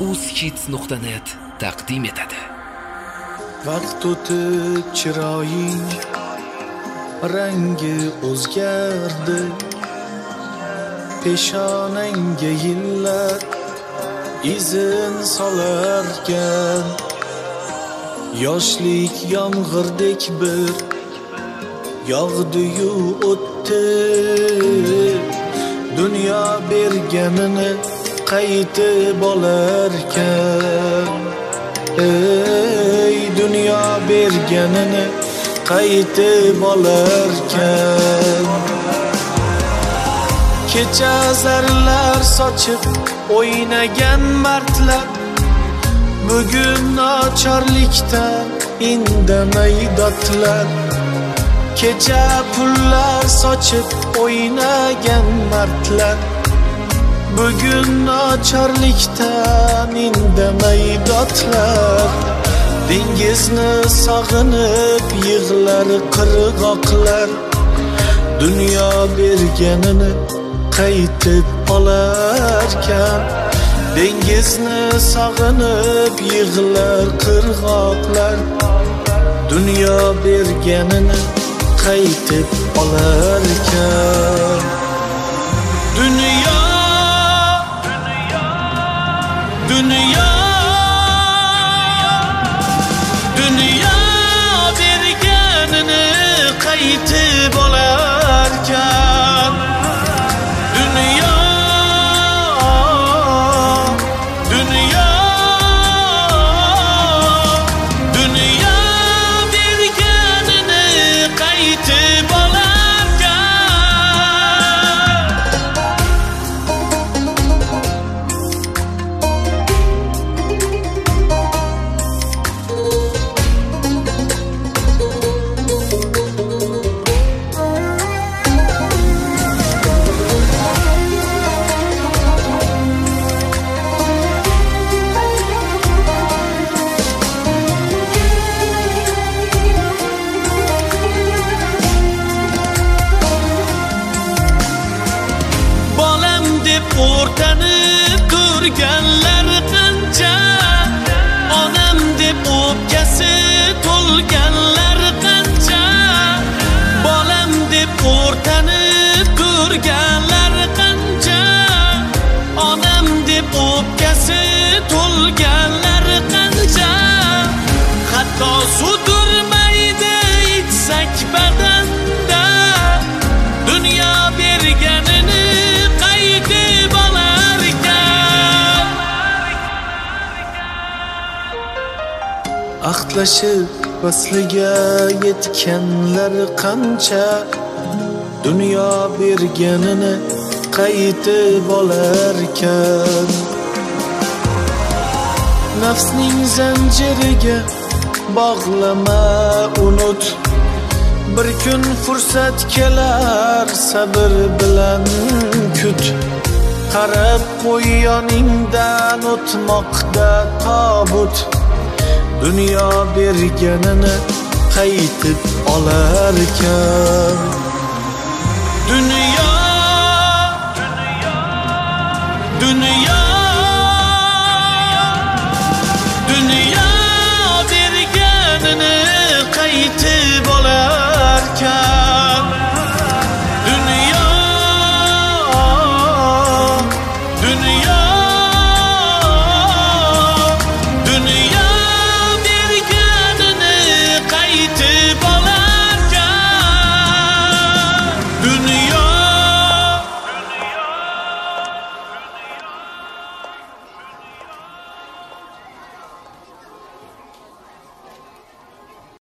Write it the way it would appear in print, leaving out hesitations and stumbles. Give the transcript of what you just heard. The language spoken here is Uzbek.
uzhits.net taqdim etadi. Vaqt o'tib chiroying rangi o'zgardi, peshonangga yillar izin solarkan, yoshlik yomg'irdek bir yog'di-yu o'tdi, dunyo berganini qaytib olarkan. Ey dunyo berganini qaytib olarkan. Kecha zarlar sochib o'ynagan martlar bugun nochorlikda indamay dodlar. Kecha pullar sochib o'ynagan martlar bugun nochorlikdan indamay dodlar. Dengizni sog'inib yig'lar qirg'oqlar, dunyo berganini qaytib olarkan. Dengizni sog'inib yig'lar qirg'oqlar, dunyo berganini qaytib olarkan. Dunyo dunyo dunyo berganini qaytib olarkan. Dunyo dunyo dunyo berganini qaytib olarkan. O'rtanib turganlar qancha, onam deb o'pkasi to'lganlar qancha. Bolam deb o'rtanib turganlar qancha, onam deb o'pkasi to'lganlar qancha. Hatto suturmaydi ichsak badanda, dunyo berganini qaytib olarkan. Ahdlashib vasliga yetganlar qancha, dunyo berganini qaytib olarkan. Nafsning zanjiriga bog'lama unut, bir kun fursat kelar sabr bilan kut. Qarab qo'y yoningdan o'tmoqda tobut, dunyo berganini qaytib olarkan. Dunyo dunyo